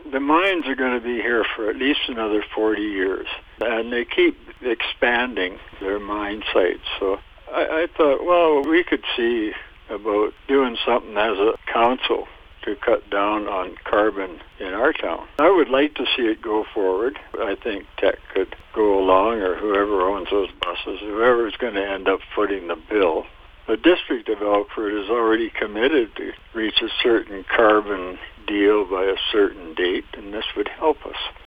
The mines are going to be here for at least another 40 years, and they keep expanding their mine sites. So I thought, well, we could see about doing something as a council to cut down on carbon in our town. I would like to see it go forward. I think Teck could go along, or whoever owns those buses, whoever is going to end up footing the bill. The district developer is already committed to reach a certain carbon deal by a certain date, and this would help us.